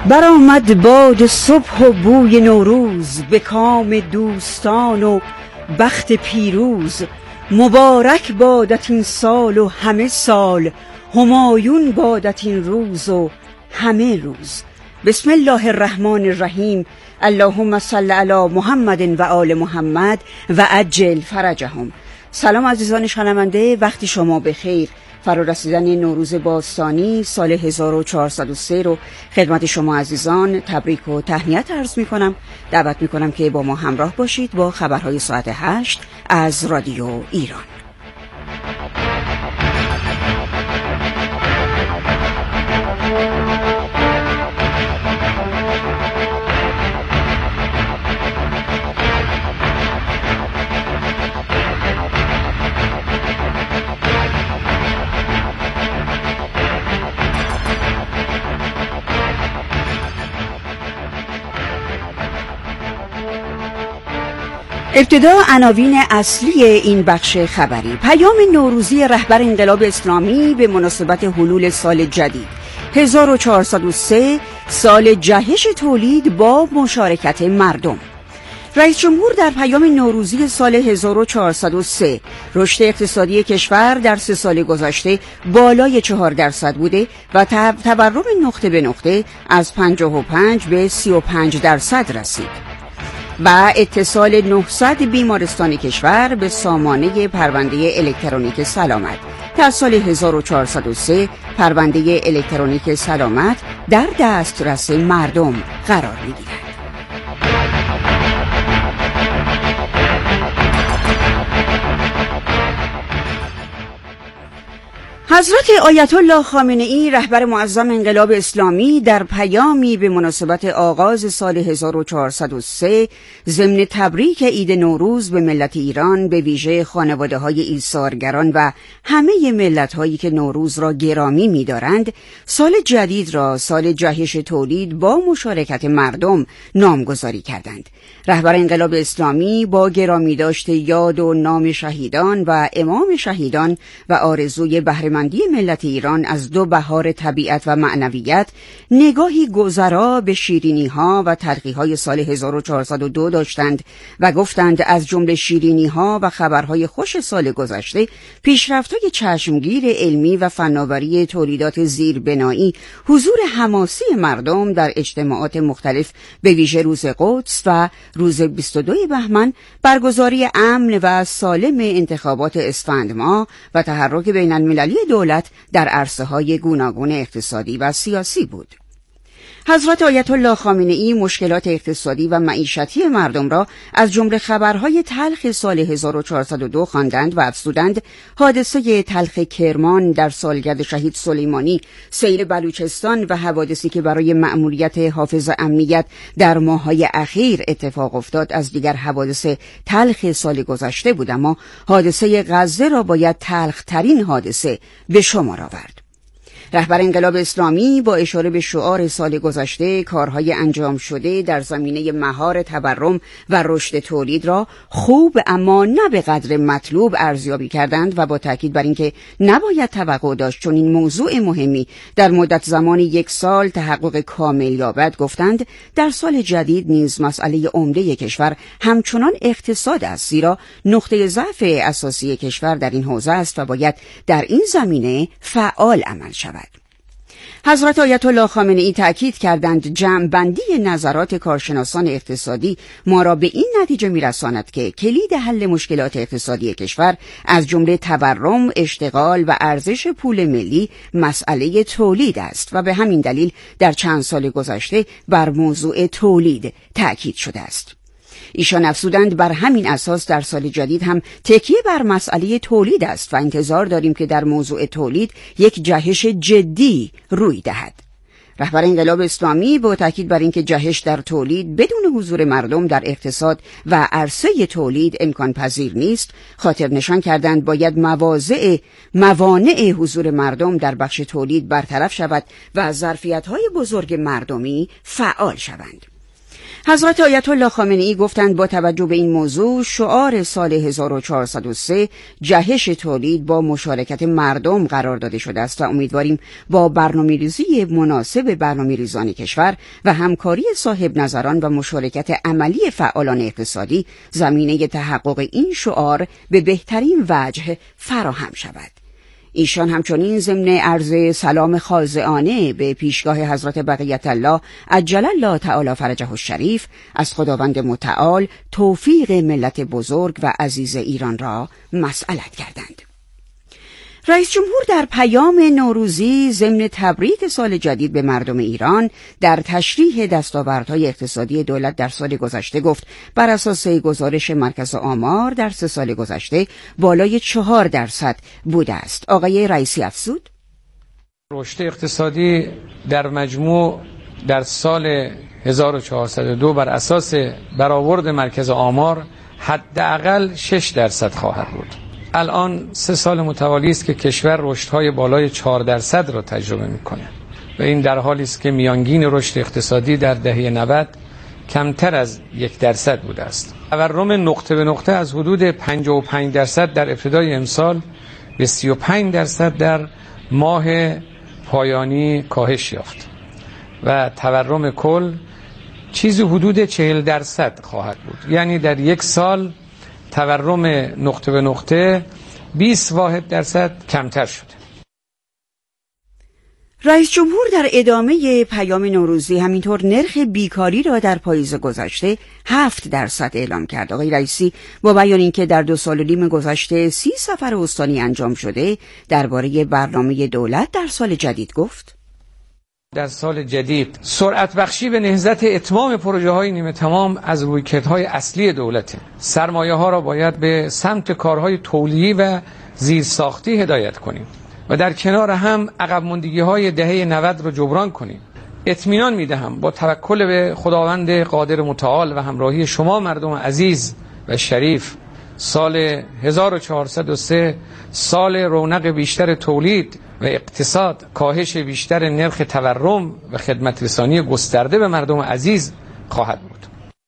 برآمد باد صبح و بوی نوروز، به کام دوستان و بخت پیروز. مبارک بادت این سال و همه سال، همایون بادت این روز و همه روز. بسم الله الرحمن الرحیم. اللهم صل علی محمد و آل محمد و عجل فرجهم. سلام عزیزان شنونده، وقتی شما بخیر. فرارسیدن نوروز باستانی سال 1403 رو خدمت شما عزیزان تبریک و تهنیت عرض می کنم. دعوت می کنم که با ما همراه باشید با خبرهای ساعت 8 از رادیو ایران. ابتدا عناوین اصلی این بخش خبری. پیام نوروزی رهبر انقلاب اسلامی به مناسبت حلول سال جدید 1403، سال جهش تولید با مشارکت مردم. رئیس جمهور در پیام نوروزی سال 1403 رشد اقتصادی کشور در 3 سال گذشته بالای 4% بوده و تورم نقطه به نقطه از 55 به 35% رسید و اتصال 900 بیمارستان کشور به سامانه پرونده الکترونیک سلامت. در سال 1403 پرونده الکترونیک سلامت در دسترس مردم قرار می‌گیرد. حضرت آیت الله خامنه‌ای رهبر معظم انقلاب اسلامی در پیامی به مناسبت آغاز سال 1403 ضمن تبریک عید نوروز به ملت ایران، به ویژه خانواده‌های ایثارگران و همه ملت‌هایی که نوروز را گرامی می‌دارند، سال جدید را سال جهش تولید با مشارکت مردم نامگذاری کردند. رهبر انقلاب اسلامی با گرامی داشت یاد و نام شهیدان و امام شهیدان و آرزوی بهره‌مندی ملت ایران از 2 بهار طبیعت و معنویت، نگاهی گذرا به شیرینی‌ها و تلخی‌های سال 1402 داشتند و گفتند از جمله شیرینی‌ها و خبرهای خوش سال گذشته، پیشرفت‌های چشمگیر علمی و فناوری تولیدات زیربنایی، حضور حماسی مردم در اجتماعات مختلف به ویژه روز قدس و روز 22 بهمن، برگزاری امن و سالم انتخابات اسفند ماه و تحرک بین المللی دولت در عرصه‌های گوناگون اقتصادی و سیاسی بود. حضرت آیت الله خامنه‌ای مشکلات اقتصادی و معیشتی مردم را از جمله خبرهای تلخ سال 1402 خواندند و افزودند حادثه تلخ کرمان در سالگرد شهید سلیمانی، سیل بلوچستان و حوادثی که برای مأموریت حافظ امنیت در ماه‌های اخیر اتفاق افتاد از دیگر حوادث تلخ سال گذشته بود، اما حادثه غزه را باید تلخ‌ترین حادثه به شمار آورد. رهبر انقلاب اسلامی با اشاره به شعار سال گذشته، کارهای انجام شده در زمینه مهار تورم و رشد تولید را خوب اما نه به قدر مطلوب ارزیابی کردند و با تاکید بر اینکه نباید توقع داشت چون این موضوع مهمی در مدت زمان 1 سال تحقق کامل یابد، گفتند در سال جدید نیز مسئله عمده کشور همچنان اقتصاد است، زیرا نقطه ضعف اساسی کشور در این حوزه است و باید در این زمینه فعال عمل شود. حضرت آیت الله خامنه‌ای تأکید کردند جمع‌بندی نظرات کارشناسان اقتصادی ما را به این نتیجه می‌رساند که کلید حل مشکلات اقتصادی کشور از جمله تورم، اشتغال و ارزش پول ملی مسئله تولید است و به همین دلیل در چند سال گذشته بر موضوع تولید تأکید شده است. ایشان افزودند بر همین اساس در سال جدید هم تکیه بر مسئله تولید است و انتظار داریم که در موضوع تولید یک جهش جدی روی دهد. رهبر انقلاب اسلامی با تاکید بر اینکه جهش در تولید بدون حضور مردم در اقتصاد و عرصه تولید امکان پذیر نیست، خاطر نشان کردند باید موانع حضور مردم در بخش تولید برطرف شود و ظرفیت‌های بزرگ مردمی فعال شوند. حضرت آیت الله خامنه ای گفتند با توجه به این موضوع شعار سال 1403 جهش تولید با مشارکت مردم قرار داده شده است و امیدواریم با برنامه‌ریزی مناسب برنامه‌ریزان کشور و همکاری صاحب نظران و مشارکت عملی فعالان اقتصادی زمینه تحقق این شعار به بهترین وجه فراهم شود. ایشان همچنین ضمن عرض سلام خاضعانه به پیشگاه حضرت بقیت الله عجل الله تعالی فرجه الشریف از خداوند متعال توفیق ملت بزرگ و عزیز ایران را مسئلت کردند. رئیس جمهور در پیام نوروزی ضمن تبریک سال جدید به مردم ایران در تشریح دستاوردهای اقتصادی دولت در سال گذشته گفت بر اساس گزارش مرکز آمار در 3 سال گذشته بالای 4% بوده است. آقای رئیسی افزود: رشد اقتصادی در مجموع در سال 1402 بر اساس برآورد مرکز آمار حداقل 6% خواهد بود. الان 3 سال متوالی است که کشور رشدهای بالای 4% را تجربه می‌کند و این در حالی است که میانگین رشد اقتصادی در دهه 90 کمتر از 1% بوده است. تورم نقطه به نقطه از حدود 55% در ابتدای امسال به 35% در ماه پایانی کاهش یافت و تورم کل چیزی حدود 40% خواهد بود. یعنی در 1 سال تورم نقطه به نقطه 20% کمتر شده. رئیس جمهور در ادامه پیام نوروزی همینطور نرخ بیکاری را در پاییز گذشته 7% اعلام کرد. آقای رئیسی با بیان اینکه در 2 سال و نیم گذشته 30 سفر استانی انجام شده درباره برنامه دولت در سال جدید گفت: در سال جدید سرعت بخشی به نهضت اتمام پروژه های نیمه تمام از رویکردهای اصلی دولته. سرمایه ها را باید به سمت کارهای تولیدی و زیرساختی هدایت کنیم و در کنار هم عقب ماندگی های دهه 90 را جبران کنیم. اطمینان میدهم با توکل به خداوند قادر متعال و همراهی شما مردم عزیز و شریف سال 1403 سال رونق بیشتر تولید و اقتصاد، کاهش بیشتر نرخ تورم و خدمت رسانی گسترده به مردم عزیز خواهد بود.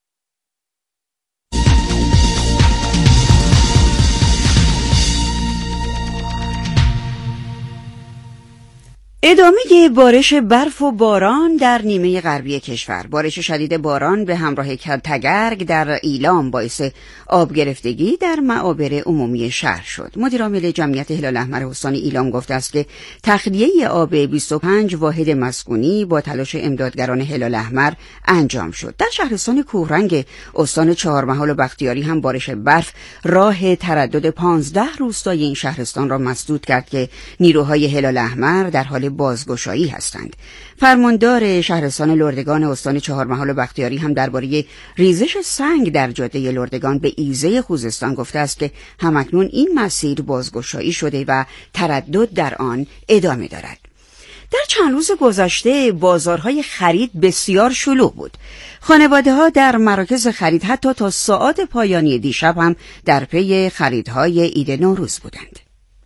ادامه بارش برف و باران در نیمه غربی کشور. بارش شدید باران به همراه تگرگ در ایلام باعث آب گرفتگی در معابر عمومی شهر شد. مدیر عامل جمعیت هلال احمر استان ایلام گفته است که تخلیه آب 25 واحد مسکونی با تلاش امدادگران هلال احمر انجام شد. در شهرستان کوهرنگ استان چهارمحال و بختیاری هم بارش برف راه تردد 15 روستای این شهرستان را مسدود کرد که نیروهای هلال احمر در حال بازگشایی هستند. فرماندار شهرستان لردگان استان چهارمحال و بختیاری هم درباره ریزش سنگ در جاده لردگان به ایزه خوزستان گفته است که همکنون این مسیر بازگشایی شده و تردد در آن ادامه دارد. در چند روز گذشته بازارهای خرید بسیار شلوغ بود. خانواده‌ها در مراکز خرید حتی تا ساعات پایانی دیشب هم در پی خریدهای عید نوروز بودند.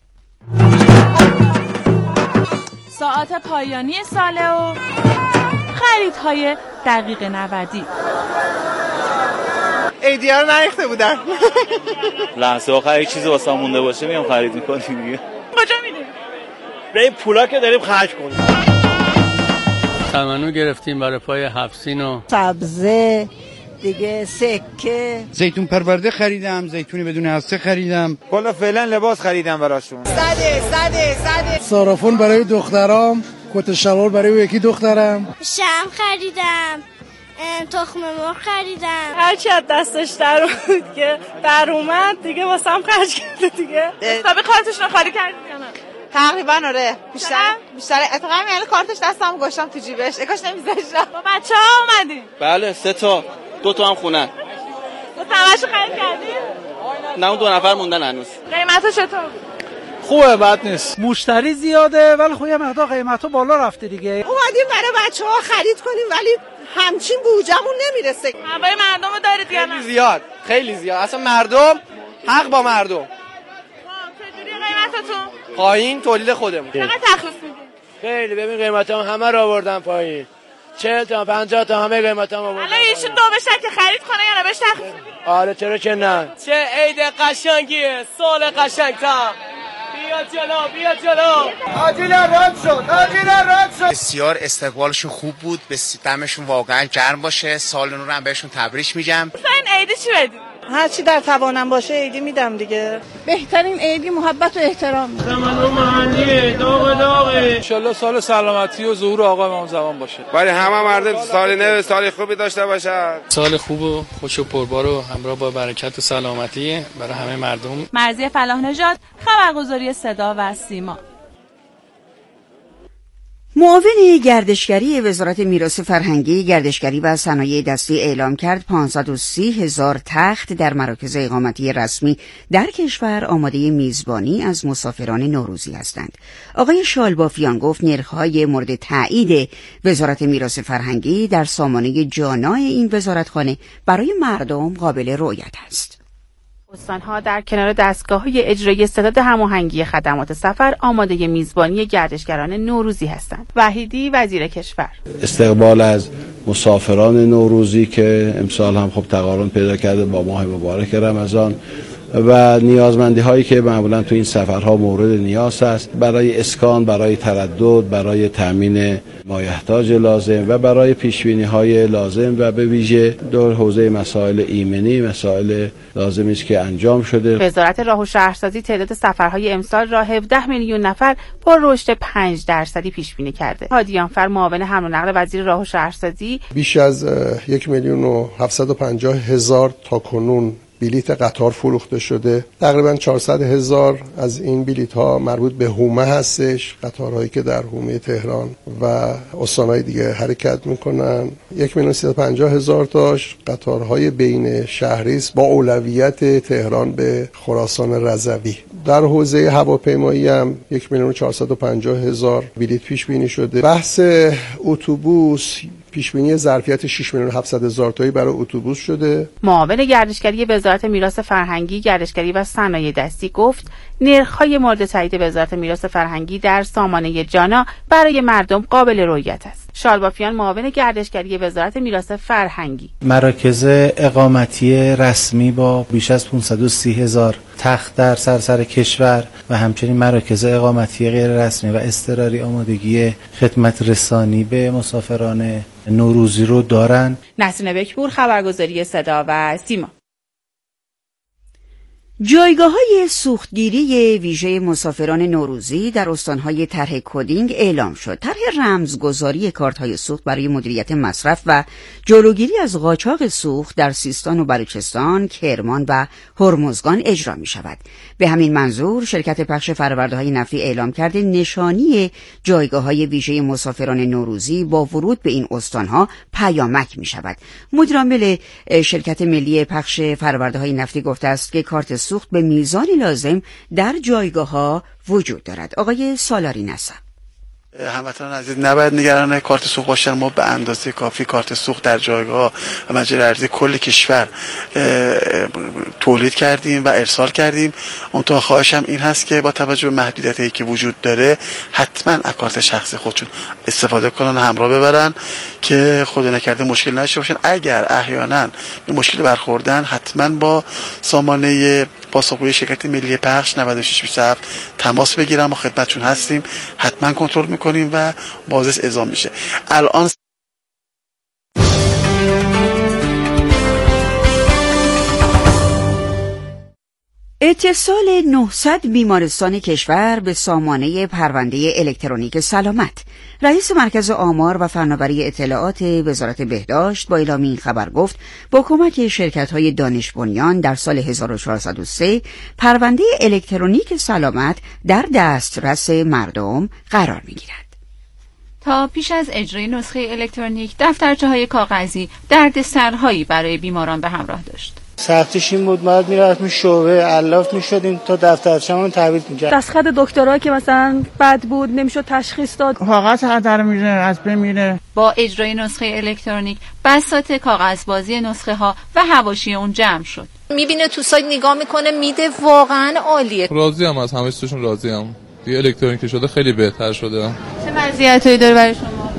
ساعت پایانی ساله و خریدهای دقیق 90. ایدیا رو نریخته بودن. لحظه آخر یک چیزی واسه مونده باشه میام خرید میکنیم دیگه. کجا میریم؟ بریم پولا که داریم خرج کنیم. تمنو گرفتیم برای پای 7 سین و سبزه دیگه، سکه، زیتون پرورده خریدم، زیتونی بدون هسته خریدم. والا فعلا لباس خریدم براشون. صده صرافون برای دخترام، کت شلوار برای یکی دخترم. شم خریدم، تخم مرغ خریدم. هرچی از دستش در بود که در اومد دیگه واسم خرج کرده دیگه. حساب کارتش رو خالی کردی یا نه؟ تقریبا آره. بیشتر اتفاقا یعنی کارتش دستم گشتم تو جیبش. اکاش نمیذاشتم. با بچه‌ها اومدی؟ بله 3 تا 2 تا هم خونن. تو تماشا خرید کردی؟ نه اون 2 نفر موندن هنوز. قیمتش چطور؟ خوبه، بد نیست. مشتری زیاده ولی خب یه مقدار قیمتا بالا رفته دیگه. اومدیم برای بچه‌ها خرید کنیم ولی همچین بودجمون نمیرسه. هوای مردمو دارید یا نه؟ خیلی زیاد. اصلا مردم حق با مردم. چجوری قیمتتون؟ پایین تولید خودمون. چقدر تخفیف میدین؟ خیلی ببین قیمتام همه رو آوردن پایین. 40 تا 50 تا همه قیمتا ما. الان ایشون دو بشن که خرید کنه یا نه بهش تخفیف میدید؟ آره چرا که نه. چه عید قشنگیه، سال قشنگ‌تر. بیا جلو. آجیلا رد شد. بسیار استقبالشون خوب بود، دمشون واقعا گرم باشه. سال نو رو هم بهشون تبریک میگم. این عیدی چی بدید؟ هر چی در توانم باشه عیدی میدم دیگه. بهترین عیدی محبت و احترام. تمام محلی داغه. ان شاء الله سال سلامتی و ظهور آقا امام زمان باشه. برای همه مردم سال نو سال خوبی داشته باشن. سال خوب و خوش و پربار و همراه با برکت و سلامتی برای همه مردم. مرضیه فلاح نژاد، خبرگزاری صدا و سیما. معاون گردشگری وزارت میراث فرهنگی، گردشگری و صنایع دستی اعلام کرد 530,000 تخت در مراکز اقامتی رسمی در کشور آماده میزبانی از مسافران نوروزی هستند. آقای شالبافیان گفت نرخ‌های مورد تایید وزارت میراث فرهنگی در سامانه جانا این وزارتخانه برای مردم قابل رؤیت است. استان‌ها در کنار دستگاه‌های اجرایی ستاد هماهنگی خدمات سفر آماده میزبانی گردشگران نوروزی هستند. وحیدی وزیر کشور استقبال از مسافران نوروزی که امسال هم خب تقارن پیدا کرده با ماه مبارک رمضان و نیازمندی هایی که معمولا تو این سفرها مورد نیاز است برای اسکان، برای تردد، برای تامین مایحتاج لازم و برای پیشبینی های لازم و به ویژه در حوزه مسائل ایمنی مسائل لازمی است که انجام شده. وزارت راه و شهرسازی تعداد سفرهای امسال را 17 میلیون نفر با رشد 5% پیش بینی کرده. هادیانفر معاون حمل و نقل وزیر راه و شهرسازی بیش از 1,750,000 تا کنون بلیت قطار فروخته شده. تقریبا 400,000 از این بلیت ها مربوط به حومه هستش، قطارهایی که در حومه تهران و استانهای دیگه حرکت میکنن. 1,350,000 تاش قطارهای بین شهری است با اولویت تهران به خراسان رضوی. در حوزه هواپیمایی هم 1,450,000 بلیت پیش بینی شده. بحث اتوبوس پیش بینی ظرفیت 6,700,000 تایی برای اتوبوس شده. معاون گردشگری وزارت میراث فرهنگی، گردشگری و صنایع دستی گفت نرخ‌های مورد تایید وزارت میراث فرهنگی در سامانه جانا برای مردم قابل رؤیت است. شالبافیان معاون گردشگری وزارت میراث فرهنگی مراکز اقامتی رسمی با بیش از 530,000 تخت در سراسر کشور و همچنین مراکز اقامتی غیر رسمی و اضطراری آمادگی خدمت رسانی به مسافران نوروزی رو دارن. نسرین بکپور، خبرگزاری صدا و سیما. جایگاه‌های سوختگیری ویژه مسافران نوروزی در استان‌های طرح کدینگ اعلام شد. طرح رمزگذاری کارت‌های سوخت برای مدیریت مصرف و جلوگیری از قاچاق سوخت در سیستان و بلوچستان، کرمان و هرمزگان اجرا می‌شود. به همین منظور شرکت پخش فرورده‌های نفتی اعلام کرده نشانی جایگاه‌های ویژه مسافران نوروزی با ورود به این استان‌ها پیامک می‌شود. مدیرعامل شرکت ملی پخش فرورده‌های نفتی گفته است که کارت سوخت به میزان لازم در جایگاه‌ها وجود دارد. آقای سالاری نصب: هموطنان عزیز نباید نگران کارت سوخت باشن. ما به اندازه کافی کارت سوخت در جایگاه و مجاری ارزی کل کشور تولید کردیم و ارسال کردیم. اونطور خواهشم این هست که با توجه به محدودیتایی که وجود داره حتما از کارت شخصی خودشون استفاده کنن، همراه ببرن که خدا نکرده مشکل نشه باشن. اگر احیانا به مشکل برخوردن حتما با سامانه پاسخگوی شرکت ملی پخش 9627 تماس بگیرن. ما خدمتشون هستیم، حتما کنترل میکنیم و بازرس اعزام میشه. الان اتصال 900 بیمارستان کشور به سامانه پرونده الکترونیک سلامت. رئیس مرکز آمار و فناوری اطلاعات وزارت بهداشت با اعلام این خبر گفت با کمک شرکت‌های دانش بنیان در سال 1403 پرونده الکترونیک سلامت در دسترس مردم قرار می‌گیرد. تا پیش از اجرای نسخه الکترونیک دفترچه‌های کاغذی دردسرهایی برای بیماران به همراه داشت. سختیش این بود باید میرفتیم شعبه علاف میشدیم تا دفترچه‌مون تحویل می‌کرد. دستخط دکترا که مثلا بد بود نمیشد تشخیص داد. کاغذ هدر میره، از بین میره. با اجرای نسخه الکترونیک بساط کاغذبازی نسخه ها و حواشی اون جمع شد. میبینه تو سایت نگاه میکنه میده واقعا عالیه. راضی ام از همه چیزشون، راضی ام. دیگه الکترونیک شده خیلی بهتر شده. چه مزیتایی داره برای شما؟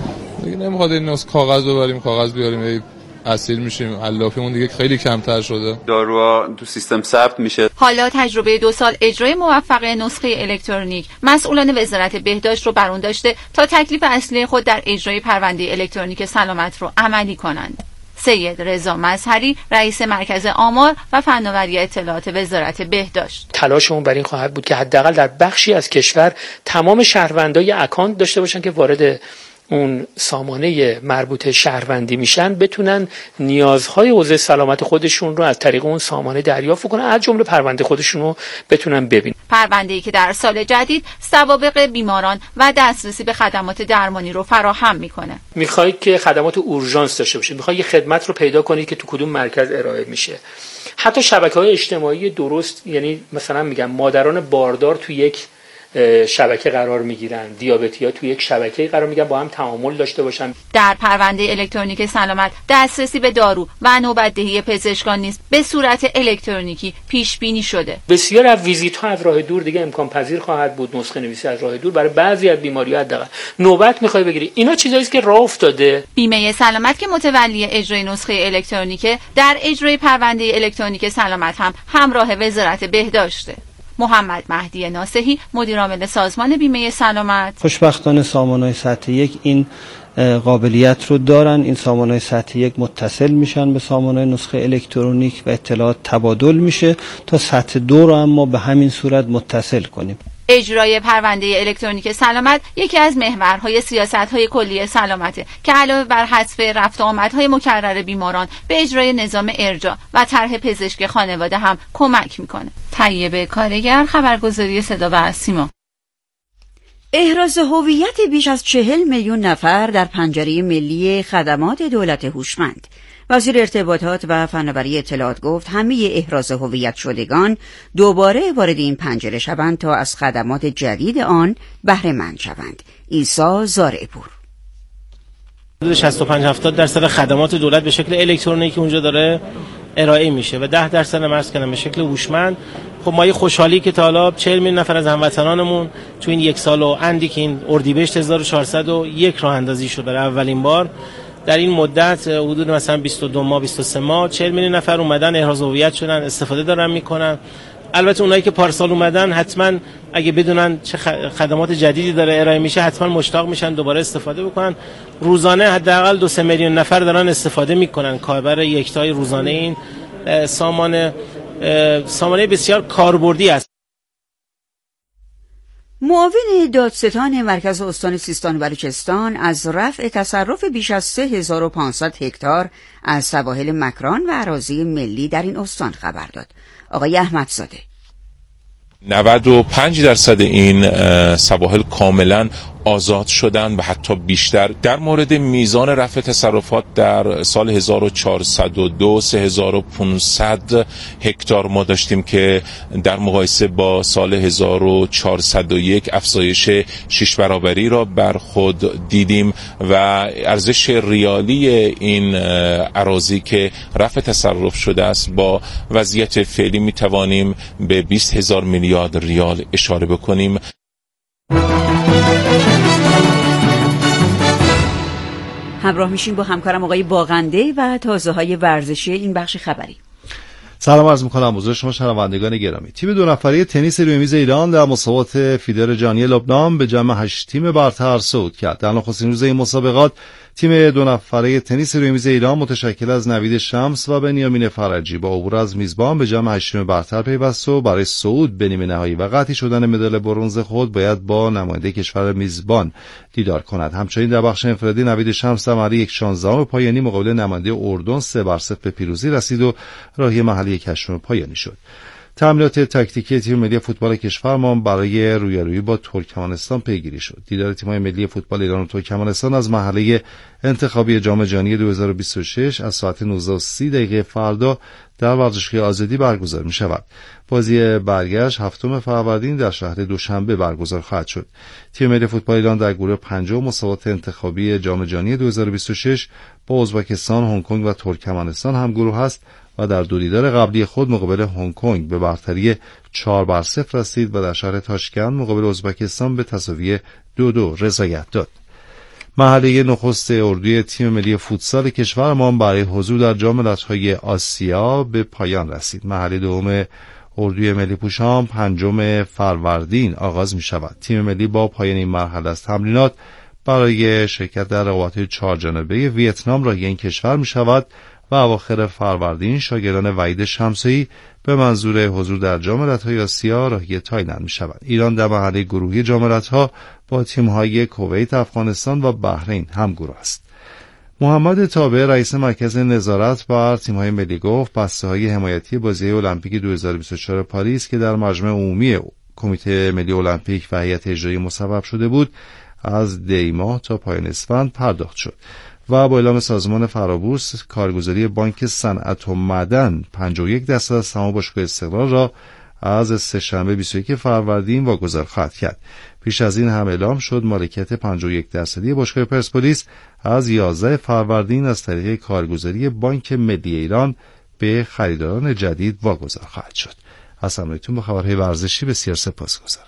دیگه نمیخواد این نسخه کاغذ ببریم کاغذ بیاریم اسیر میشیم، علافیمون دیگه خیلی کمتر شده. داروها تو سیستم ثبت میشه. حالا تجربه 2 سال اجرای موفق نسخه الکترونیک مسئولان وزارت بهداشت رو بر اون داشته تا تکلیف اصلی خود در اجرای پرونده الکترونیک سلامت رو عملی کنند. سید رضا مظهری رئیس مرکز آمار و فناوری اطلاعات وزارت بهداشت: تلاشمون بر این خواهد بود که حداقل در بخشی از کشور تمام شهروندای اکانت داشته باشن که وارد اون سامانه مربوط شهروندی میشن، بتونن نیازهای حوزه سلامت خودشون رو از طریق اون سامانه دریافت کنن، از جمله پرونده خودشون رو بتونن ببینن. پرونده‌ای که در سال جدید سوابق بیماران و دسترسی به خدمات درمانی رو فراهم میکنه. میخواید که خدمات اورژانس داشته باشید، میخواید یه خدمت رو پیدا کنید که تو کدوم مرکز ارائه میشه. حتی شبکه‌های اجتماعی درست، یعنی مثلا میگم مادران باردار تو یک شبکه قرار میگیرن، دیابتی‌ها تو یک شبکه قرار میگیرن، با هم تعامل داشته باشن. در پرونده الکترونیک سلامت دسترسی به دارو و نوبت‌دهی پزشکان نیز به صورت الکترونیکی پیش بینی شده. بسیار از ویزیت‌ها از راه دور دیگه امکان پذیر خواهد بود. نسخه نویسی از راه دور برای بعضی از بیماری‌ها حداقل نوبت می‌خوای بگیری. اینا چیزایی است که راه افتاده. بیمه سلامت که متولی اجرای نسخه الکترونیک در اجرای پرونده الکترونیک سلامت هم همراه وزارت بهداشته. محمد مهدی ناصحی مدیر عامل سازمان بیمه سلامت: خوشبختانه سامانه‌های سطح 1 این قابلیت رو دارن. این سامانه‌های سطح 1 متصل میشن به سامانه نسخه الکترونیک و اطلاعات تبادل میشه تا سطح 2 رو هم ما به همین صورت متصل کنیم. اجرای پرونده الکترونیک سلامت یکی از محورهای سیاست‌های کلی سلامته که علاوه بر حذف رفت و آمدهای مکرر بیماران به اجرای نظام ارجاع و طرح پزشک خانواده هم کمک میکنه. طیبه کارگر، خبرگزاری صدا و سیما. احراز هویت بیش از 40 میلیون نفر در پنجره ملی خدمات دولت هوشمند. وزیر ارتباطات و فناوری اطلاعات گفت همه احراز هویت شدگان دوباره وارد این پنجره شوند تا از خدمات جدید آن بهره مند شوند. عیسی زارع‌پور: 65-70% خدمات دولت به شکل الکترونیکی اونجا داره ارائه میشه و 10% مرز کنم به شکل هوشمند. خب ما یه خوشحالی که تا حالا 40 میلیون نفر از هموطنانمون تو این یک سال و اندی که این اردیبهشت 1401 راه اندازی شد برای اولین بار در این مدت، حدود مثلا 22 ماه 23 ماه 40 میلیون نفر اومدن احراز هویت شدن، استفاده دارن میکنن. البته اونایی که پارسال اومدن حتما اگه بدونن چه خدمات جدیدی داره ارائه میشه حتما مشتاق میشن دوباره استفاده بکنن. روزانه حداقل 2-3 میلیون نفر دارن استفاده میکنن. کاربر یکتای روزانه این سامانه بسیار کاربردی است. معاون دادستان مرکز استان سیستان و بلوچستان از رفع تصرف بیش از 3500 هکتار از سواحل مکران و اراضی ملی در این استان خبر داد. آقای احمدزاده: 95% این سواحل کاملا آزاد شدن و حتی بیشتر. در مورد میزان رفع تصرفات در سال 1402 3500 هکتار ما داشتیم که در مقایسه با سال 1401 افزایش 6 برابری را بر خود دیدیم و ارزش ریالی این اراضی که رفع تصرف شده است با وضعیت فعلی می توانیم به 20,000 میلیارد ریال اشاره بکنیم. همراه میشین با همکارم آقای باغنده و تازه‌های ورزشی این بخش خبری. سلام عرض می‌کنم حضور شما شنوندگان گرامی. تیم 2 نفره تنیس روی میز ایران در مسابقات فیدر جهانی لبنان به جمع 8 تیم برتر صعود کرد. در نخستین روز این مسابقات تیم 2 نفره تنیس روی میز ایران متشکل از نوید شمس و بنیامین فرجی با عبور از میزبان به جمع 8 تیم برتر پیوست و برای صعود به نیمه نهایی و قطعی شدن مدال برنز خود باید با نماینده کشور میزبان دیدار کند. همچنین در بخش انفرادی نوید شمس در مرحله 1/16 پایانی مقابل نماینده اردن 3-0 به پیروزی رسید و راهی مرحله 1/8 پایانی شد. تمرینات تاکتیکی تیم ملی فوتبال کشورمان برای رویارویی با ترکمنستان پیگیری شد. دیدار تیم‌های ملی فوتبال ایران و ترکمنستان از مرحله انتخابی جام جهانی 2026 از ساعت 19:30 فردا در ورزشگاه آزادی برگزار می‌شود. بازی برگشت 7 فروردین در شهر دوشنبه برگزار خواهد شد. تیم ملی فوتبال ایران در گروه 5 مسابقات انتخابی جام جهانی 2026 با ازبکستان، هنگ کنگ و ترکمنستان هم گروه است و در دو دیدار قبلی خود مقابل هنگ کنگ به برتری 4-0 رسید و در شهر تاشکند مقابل ازبکستان به تساوی 2-2 رضایت داد. مرحله نخست اردوی تیم ملی فوتسال کشورمان برای حضور در جام ملت‌های آسیا به پایان رسید. مرحله دوم اردوی ملی پوشان 5 فروردین آغاز می شود. تیم ملی با پایان این مرحله از تمرینات برای شرکت در رقابت‌های 4 جانبه ویتنام راهی این کشور می شود و اواخر فروردین شاگردان وحید شمسایی به منظور حضور در جام ملت‌های آسیا راهی تایلند می شود. ایران در مرحله گروهی جام ملت‌ها با تیم‌های کویت، افغانستان و بحرین همگروه است. محمد تابع رئیس مرکز نظارت بر تیم‌های ملی گفت بسته‌های حمایتی بازی المپیک 2024 پاریس که در مجمع عمومی کمیته ملی المپیک و هیئت اجرایی مصوب شده بود از دی ماه تا پایان اسفند پرداخت شد و با اعلام سازمان فرابورس کارگزاری بانک صنعت و معدن 51% از سهام باشگاه استقلال را از سه‌شنبه 21 فروردین واگذار خواهد کرد. پیش از این هم اعلام شد مالکیت 51% باشگاه پرسپولیس از 11 فروردین از طریق کارگزاری بانک ملی ایران به خریداران جدید واگذار خواهد شد. از همراهیتون با خبرهای ورزشی بسیار سپاسگزارم.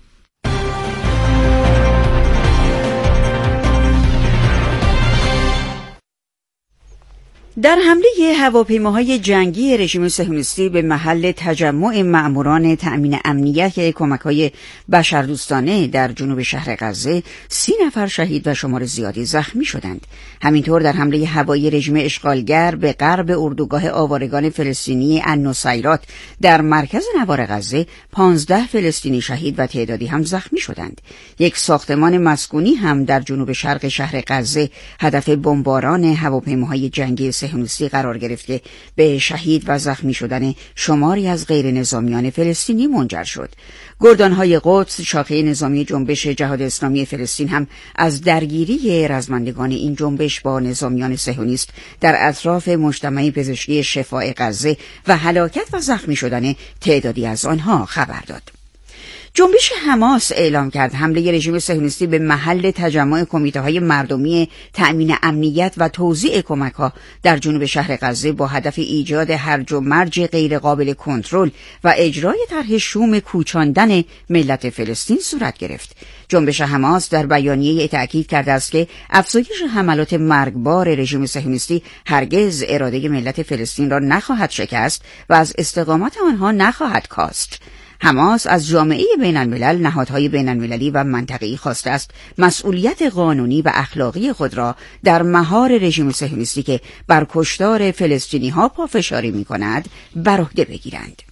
در حمله هواپیماهای جنگی رژیم صهیونیستی به محل تجمع مأموران تأمین امنیت کمک‌های بشردوستانه در جنوب شهر غزه 30 نفر شهید و شمار زیادی زخمی شدند. همینطور در حمله هوایی رژیم اشغالگر به غرب اردوگاه آوارگان فلسطینی النصیرات در مرکز نوار غزه 15 فلسطینی شهید و تعدادی هم زخمی شدند. یک ساختمان مسکونی هم در جنوب شرق شهر غزه هدف بمباران هواپیماهای جنگی صهیونیستی قرار گرفت که به شهید و زخمی شدن شماری از غیر نظامیان فلسطینی منجر شد. گردانهای قدس، شاخه نظامی جنبش جهاد اسلامی فلسطین هم از درگیری رزمندگان این جنبش با نظامیان صهیونیست در اطراف مجتمع پزشکی شفاء غزه و هلاکت و زخمی شدن تعدادی از آنها خبر داد. جنبش حماس اعلام کرد حمله رژیم صهیونیستی به محل تجمع کمیته‌های مردمی تأمین امنیت و توزیع کمک‌ها در جنوب شهر غزه با هدف ایجاد هرج و مرج غیر قابل کنترل و اجرای طرح شوم کوچاندن ملت فلسطین صورت گرفت. جنبش حماس در بیانیه تأکید کرده است که افزایش حملات مرگبار رژیم صهیونیستی هرگز اراده ملت فلسطین را نخواهد شکست و از استقامت آنها نخواهد کاست. حماس از جامعه بین الملل، نهادهای بین المللی و منطقه‌ای خواسته است مسئولیت قانونی و اخلاقی خود را در مهار رژیم صهیونیستی که بر کشتار فلسطینی‌ها پافشاری می‌کند بر عهده بگیرند.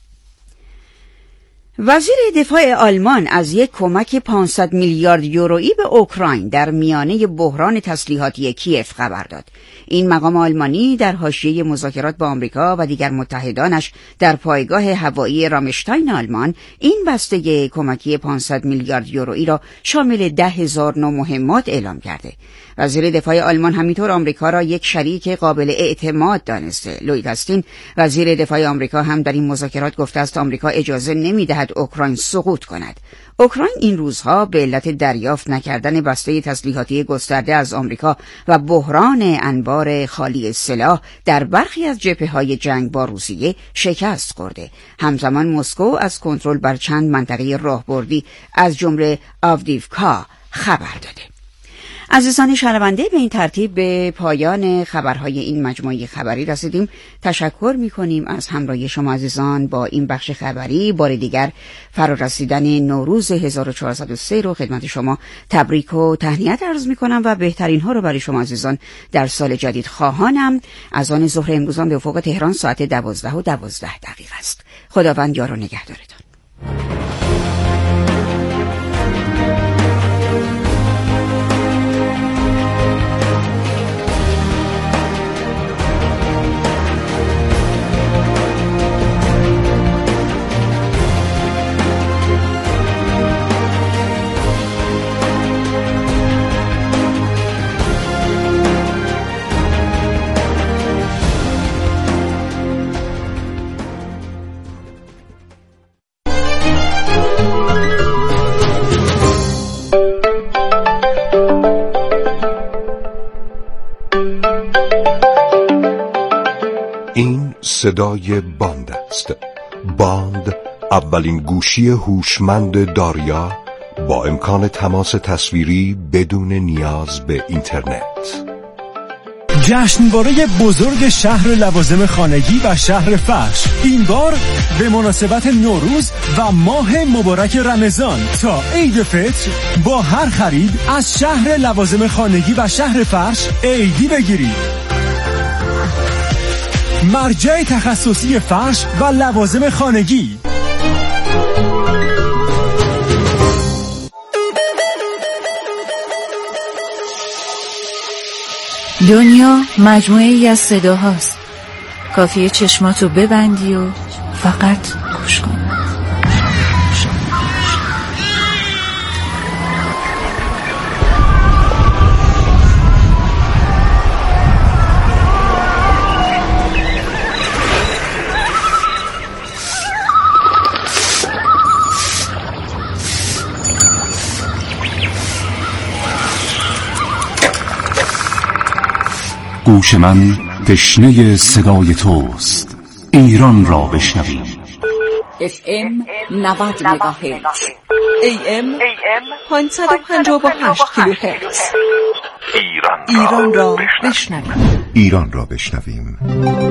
وزیر دفاع آلمان از یک کمک 500 میلیارد یورویی به اوکراین در میانه بحران تسلیحاتی کیف خبر داد. این مقام آلمانی در حاشیه مذاکرات با آمریکا و دیگر متحدانش در پایگاه هوایی رامشتاین آلمان این بسته کمکی 500 میلیارد یورویی را شامل 10,000 نوع مهمات اعلام کرده. وزیر دفاع آلمان همینطور آمریکا را یک شریک قابل اعتماد دانسته. لوید استین وزیر دفاع آمریکا هم در این مذاکرات گفته است آمریکا اجازه نمی‌دهد اوکراین سقوط کند. اوکراین این روزها به علت دریافت نکردن بسته تسلیحاتی گسترده از آمریکا و بحران انبار خالی سلاح در برخی از جبهه‌های جنگ با روسیه شکست خورده. همزمان مسکو از کنترل بر چند منطقه راهبردی از جمله آودیوکا خبر داده. عزیزان شنونده، به این ترتیب به پایان خبرهای این مجموعه خبری رسیدیم. تشکر می‌کنیم از همراهی شما عزیزان با این بخش خبری. بار دیگر فرارسیدن نوروز 1403 رو خدمت شما تبریک و تهنیت عرض می‌کنم و بهترین ها رو برای شما عزیزان در سال جدید خواهانم. از آن ظهر امروزان به افق تهران ساعت 12:12 است. خداوند یار و نگهدارتان. صدای باند است. باند اولین گوشی هوشمند داریا با امکان تماس تصویری بدون نیاز به اینترنت. جشنواره بزرگ شهر لوازم خانگی و شهر فرش، این بار به مناسبت نوروز و ماه مبارک رمضان تا عید فطر با هر خرید از شهر لوازم خانگی و شهر فرش عیدی بگیرید. مرجع تخصصی فرش و لوازم خانگی. دنیا مجموعه ای از صداهاست. کافیه چشماتو ببندی و فقط گوش کن. گوش من تشنه صدای توست. ایران را بشنویم. FM 90 مگاهرتز، AM 558 کیلوهرتز. ایران را بشنویم. ایران را بشنویم.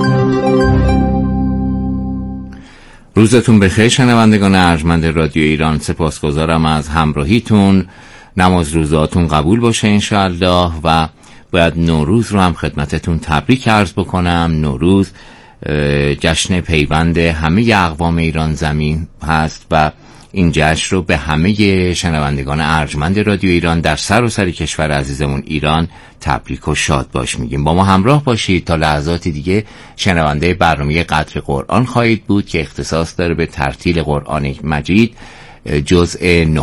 روزتون بخیر شنوندگان ارجمند رادیو ایران. سپاسگزارم از همراهیتون. نماز روزاتون قبول باشه انشاءالله. و باید نوروز رو هم خدمتتون تبریک عرض بکنم. نوروز جشن پیوند همه اقوام ایران زمین هست و این جشن رو به همه شنوندگان ارجمند رادیو ایران در سراسر کشور عزیزمون ایران تبریک و شاد باش میگیم. با ما همراه باشید تا لحظات دیگه. شنونده برنامه قدر قرآن خواهید بود که اختصاص داره به ترتیل قرآن مجید جزء 9.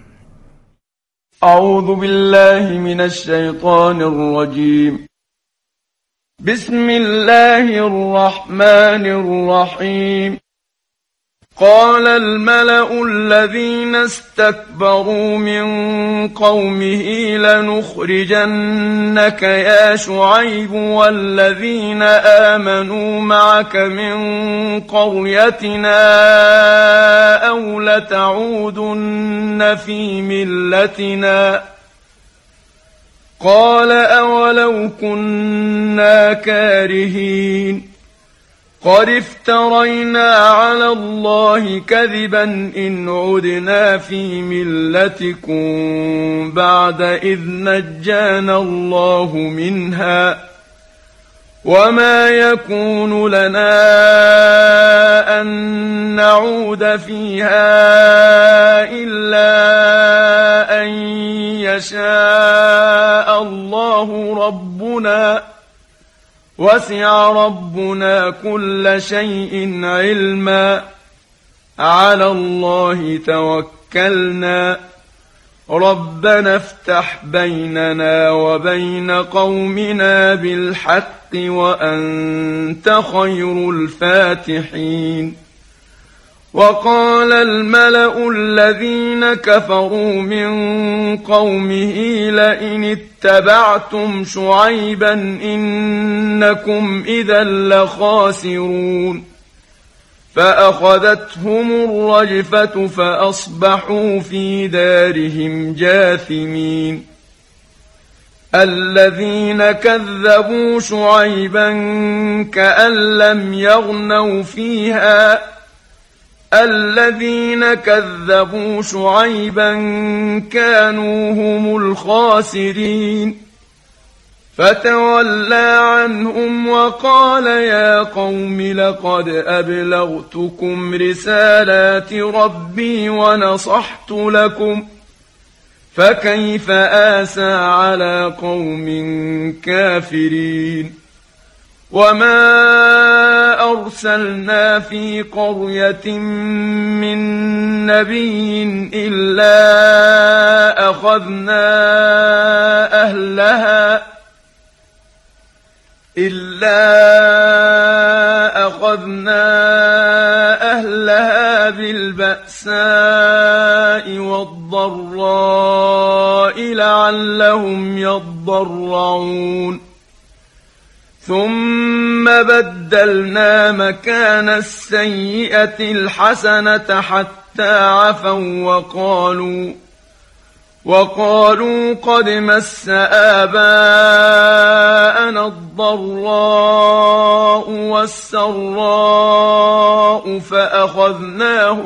اعوذ بالله من الشیطان الرجیم. بسم الله الرحمن الرحیم. قال الملأ الذين استكبروا من قومه لنخرجنك يا شعيب والذين آمنوا معك من قريتنا أو لتعودن في ملتنا. قال أولو كنا كارهين. قد افترينا على الله كذبا إن عدنا في ملتكم بعد إذ نجانا الله منها وما يكون لنا أن نعود فيها إلا أن يشاء الله ربنا وسع ربنا كل شيء علما على الله توكلنا ربنا افتح بيننا وبين قومنا بالحق وأنت خير الفاتحين. وقال الملأ الذين كفروا من قومه لئن اتبعتم شعيبا إنكم إذا لخاسرون. فأخذتهم الرجفة فأصبحوا في دارهم جاثمين. الذين كذبوا شعيبا كأن لم يغنوا فيها الذين كذبوا شعيبا كانوا هم الخاسرين. فتولى عنهم وقال يا قوم لقد أبلغتكم رسالات ربي ونصحت لكم فكيف آسى على قوم كافرين. وما أرسلنا في قرية من نبي إلا أخذنا أهلها بالبأساء والضراء لعلهم يضرعون. ثم بدلنا مكان السيئة الحسنة حتى عفوا وقالوا قد مس آباءنا الضراء والسراء فأخذناهم